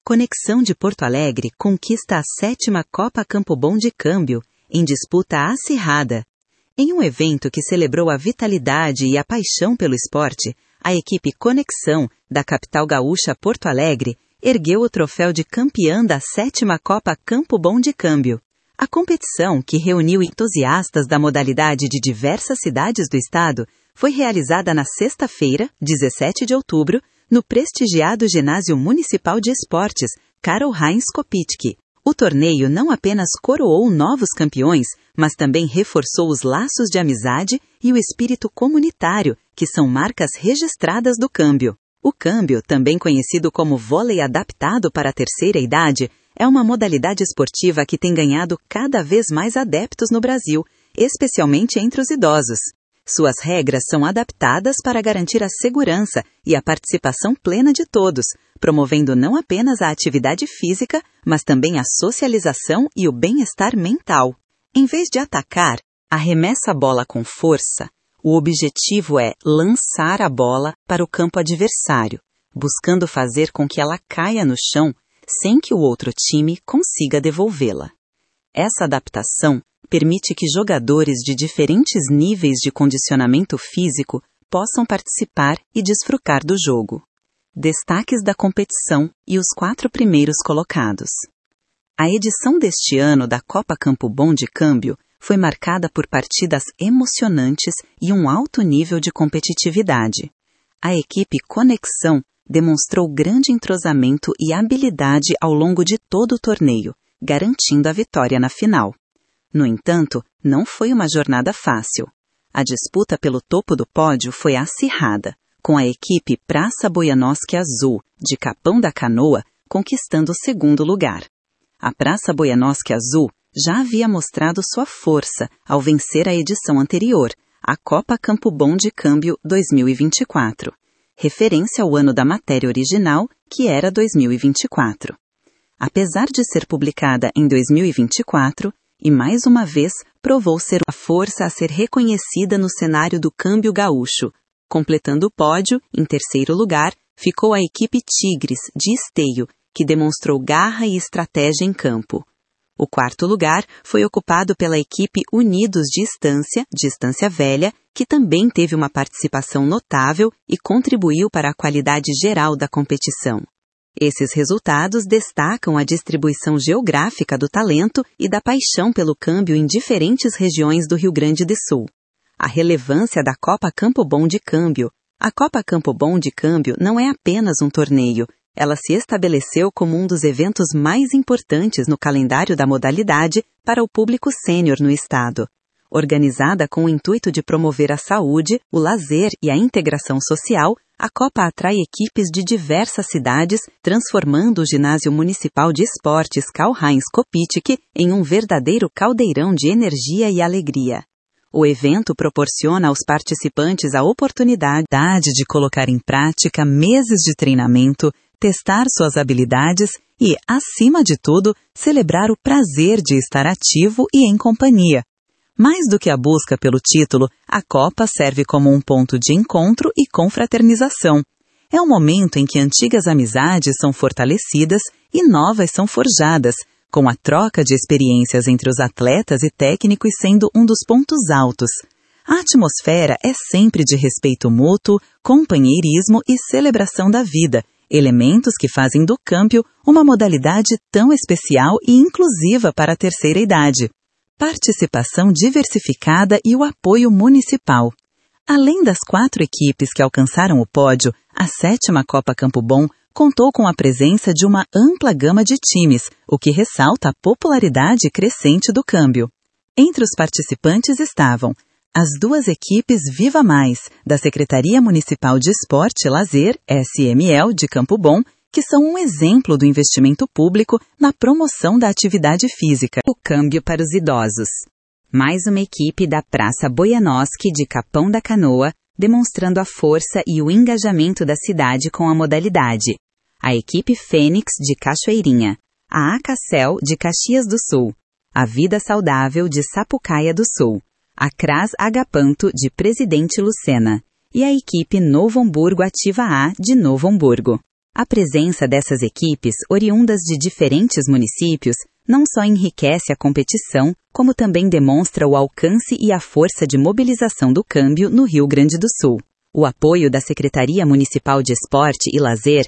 Conexão de Porto Alegre conquista a 7ª Copa Campo Bom de Câmbio, em disputa acirrada. Em um evento que celebrou a vitalidade e a paixão pelo esporte, a equipe Conexão, da capital gaúcha Porto Alegre, ergueu o troféu de campeã da 7ª Copa Campo Bom de Câmbio. A competição, que reuniu entusiastas da modalidade de diversas cidades do estado, foi realizada na sexta-feira, 17 de outubro, no prestigiado Ginásio Municipal de Esportes, Karl-Heinz Kopetzky. O torneio não apenas coroou novos campeões, mas também reforçou os laços de amizade e o espírito comunitário, que são marcas registradas do câmbio. O câmbio, também conhecido como vôlei adaptado para a terceira idade, é uma modalidade esportiva que tem ganhado cada vez mais adeptos no Brasil, especialmente entre os idosos. Suas regras são adaptadas para garantir a segurança e a participação plena de todos, promovendo não apenas a atividade física, mas também a socialização e o bem-estar mental. Em vez de atacar, arremessa a bola com força. O objetivo é lançar a bola para o campo adversário, buscando fazer com que ela caia no chão sem que o outro time consiga devolvê-la. Essa adaptação permite que jogadores de diferentes níveis de condicionamento físico possam participar e desfrutar do jogo. Destaques da competição e os 4 primeiros colocados. A edição deste ano da Copa Campo Bom de Câmbio foi marcada por partidas emocionantes e um alto nível de competitividade. A equipe Conexão demonstrou grande entrosamento e habilidade ao longo de todo o torneio, garantindo a vitória na final. No entanto, não foi uma jornada fácil. A disputa pelo topo do pódio foi acirrada, com a equipe Praça Boianoski Azul, de Capão da Canoa, conquistando o segundo lugar. A Praça Boianoski Azul já havia mostrado sua força ao vencer a edição anterior, a Copa Campo Bom de Câmbio 2024, referência ao ano da matéria original, que era 2024. Apesar de ser publicada em 2024, e mais uma vez provou ser a força a ser reconhecida no cenário do câmbio gaúcho. Completando o pódio, em terceiro lugar, ficou a equipe Tigres, de Esteio, que demonstrou garra e estratégia em campo. O quarto lugar foi ocupado pela equipe Unidos de Estância Velha, que também teve uma participação notável e contribuiu para a qualidade geral da competição. Esses resultados destacam a distribuição geográfica do talento e da paixão pelo câmbio em diferentes regiões do Rio Grande do Sul. A relevância da Copa Campo Bom de Câmbio. A Copa Campo Bom de Câmbio não é apenas um torneio, ela se estabeleceu como um dos eventos mais importantes no calendário da modalidade para o público sênior no estado. Organizada com o intuito de promover a saúde, o lazer e a integração social, a Copa atrai equipes de diversas cidades, transformando o Ginásio Municipal de Esportes Karl-Heinz Kopetzky em um verdadeiro caldeirão de energia e alegria. O evento proporciona aos participantes a oportunidade de colocar em prática meses de treinamento, testar suas habilidades e, acima de tudo, celebrar o prazer de estar ativo e em companhia. Mais do que a busca pelo título, a Copa serve como um ponto de encontro e confraternização. É um momento em que antigas amizades são fortalecidas e novas são forjadas, com a troca de experiências entre os atletas e técnicos sendo um dos pontos altos. A atmosfera é sempre de respeito mútuo, companheirismo e celebração da vida, elementos que fazem do câmbio uma modalidade tão especial e inclusiva para a terceira idade. Participação diversificada e o apoio municipal. Além das 4 equipes que alcançaram o pódio, a 7ª Copa Campo Bom contou com a presença de uma ampla gama de times, o que ressalta a popularidade crescente do câmbio. Entre os participantes estavam as 2 equipes Viva Mais, da Secretaria Municipal de Esporte e Lazer, SML, de Campo Bom, que são um exemplo do investimento público na promoção da atividade física. O câmbio para os idosos. Mais uma equipe da Praça Boianoski de Capão da Canoa, demonstrando a força e o engajamento da cidade com a modalidade. A equipe Fênix de Cachoeirinha, a Acacel de Caxias do Sul, a Vida Saudável de Sapucaia do Sul, a CRAS Agapanto de Presidente Lucena e a equipe Novo Hamburgo Ativa A de Novo Hamburgo. A presença dessas equipes, oriundas de diferentes municípios, não só enriquece a competição, como também demonstra o alcance e a força de mobilização do câmbio no Rio Grande do Sul. O apoio da Secretaria Municipal de Esporte e Lazer,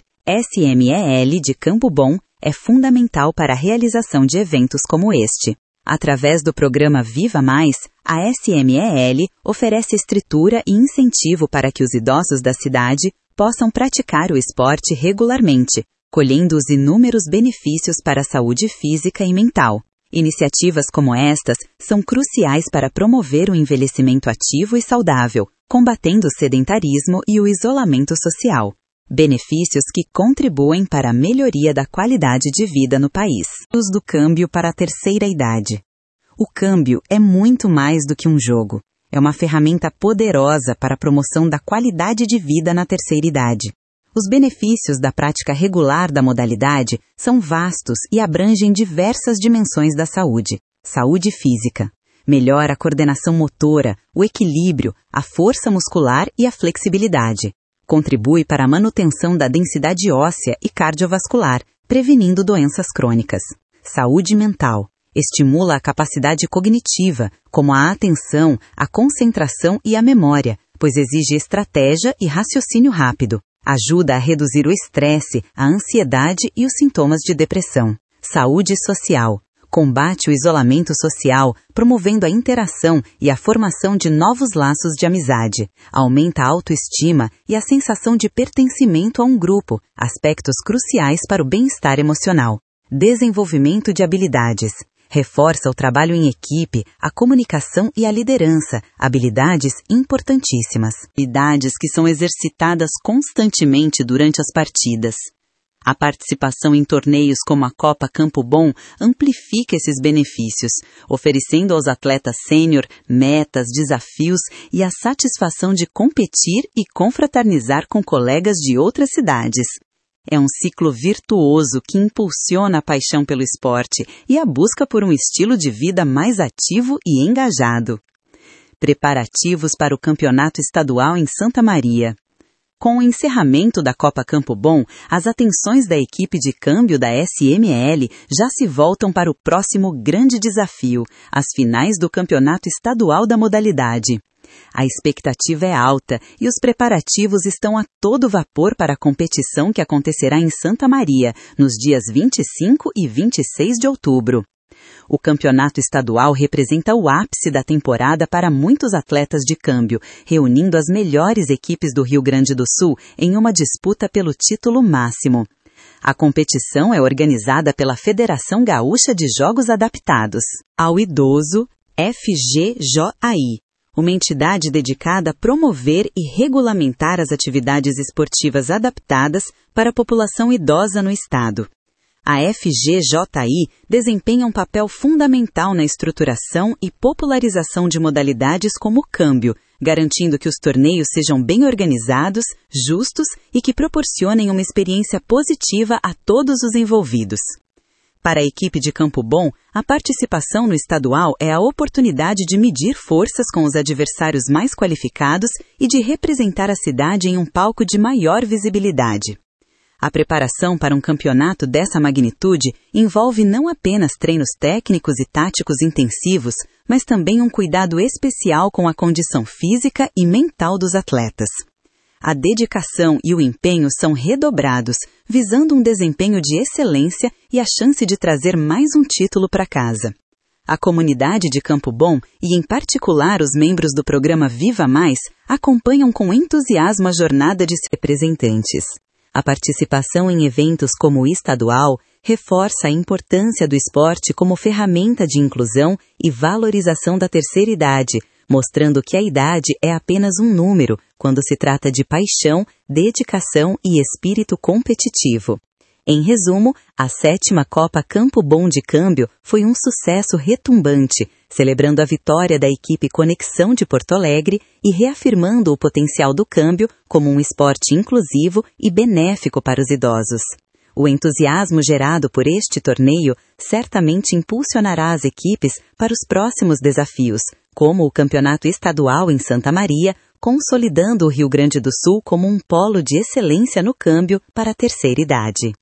SMEL, de Campo Bom, é fundamental para a realização de eventos como este. Através do programa Viva Mais, a SMEL oferece estrutura e incentivo para que os idosos da cidade possam praticar o esporte regularmente, colhendo os inúmeros benefícios para a saúde física e mental. Iniciativas como estas são cruciais para promover o envelhecimento ativo e saudável, combatendo o sedentarismo e o isolamento social. Benefícios que contribuem para a melhoria da qualidade de vida no país. Uso do câmbio para a terceira idade. O câmbio é muito mais do que um jogo. É uma ferramenta poderosa para a promoção da qualidade de vida na terceira idade. Os benefícios da prática regular da modalidade são vastos e abrangem diversas dimensões da saúde. Saúde física. Melhora a coordenação motora, o equilíbrio, a força muscular e a flexibilidade. Contribui para a manutenção da densidade óssea e cardiovascular, prevenindo doenças crônicas. Saúde mental. Estimula a capacidade cognitiva, como a atenção, a concentração e a memória, pois exige estratégia e raciocínio rápido. Ajuda a reduzir o estresse, a ansiedade e os sintomas de depressão. Saúde social. Combate o isolamento social, promovendo a interação e a formação de novos laços de amizade. Aumenta a autoestima e a sensação de pertencimento a um grupo, aspectos cruciais para o bem-estar emocional. Desenvolvimento de habilidades. Reforça o trabalho em equipe, a comunicação e a liderança, habilidades importantíssimas. Habilidades que são exercitadas constantemente durante as partidas. A participação em torneios como a Copa Campo Bom amplifica esses benefícios, oferecendo aos atletas sênior metas, desafios e a satisfação de competir e confraternizar com colegas de outras cidades. É um ciclo virtuoso que impulsiona a paixão pelo esporte e a busca por um estilo de vida mais ativo e engajado. Preparativos para o Campeonato Estadual em Santa Maria. Com o encerramento da Copa Campo Bom, as atenções da equipe de câmbio da SMEL já se voltam para o próximo grande desafio, as finais do Campeonato Estadual da modalidade. A expectativa é alta e os preparativos estão a todo vapor para a competição que acontecerá em Santa Maria, nos dias 25 e 26 de outubro. O campeonato estadual representa o ápice da temporada para muitos atletas de câmbio, reunindo as melhores equipes do Rio Grande do Sul em uma disputa pelo título máximo. A competição é organizada pela Federação Gaúcha de Jogos Adaptados ao Idoso, FGJAI, uma entidade dedicada a promover e regulamentar as atividades esportivas adaptadas para a população idosa no estado. A FGJAI desempenha um papel fundamental na estruturação e popularização de modalidades como o câmbio, garantindo que os torneios sejam bem organizados, justos e que proporcionem uma experiência positiva a todos os envolvidos. Para a equipe de Campo Bom, a participação no estadual é a oportunidade de medir forças com os adversários mais qualificados e de representar a cidade em um palco de maior visibilidade. A preparação para um campeonato dessa magnitude envolve não apenas treinos técnicos e táticos intensivos, mas também um cuidado especial com a condição física e mental dos atletas. A dedicação e o empenho são redobrados, visando um desempenho de excelência e a chance de trazer mais um título para casa. A comunidade de Campo Bom, e em particular os membros do programa Viva Mais, acompanham com entusiasmo a jornada de seus representantes. A participação em eventos como o estadual reforça a importância do esporte como ferramenta de inclusão e valorização da terceira idade, mostrando que a idade é apenas um número quando se trata de paixão, dedicação e espírito competitivo. Em resumo, a 7ª Copa Campo Bom de Câmbio foi um sucesso retumbante, celebrando a vitória da equipe Conexão de Porto Alegre e reafirmando o potencial do câmbio como um esporte inclusivo e benéfico para os idosos. O entusiasmo gerado por este torneio certamente impulsionará as equipes para os próximos desafios, como o Campeonato Estadual em Santa Maria, consolidando o Rio Grande do Sul como um polo de excelência no câmbio para a terceira idade.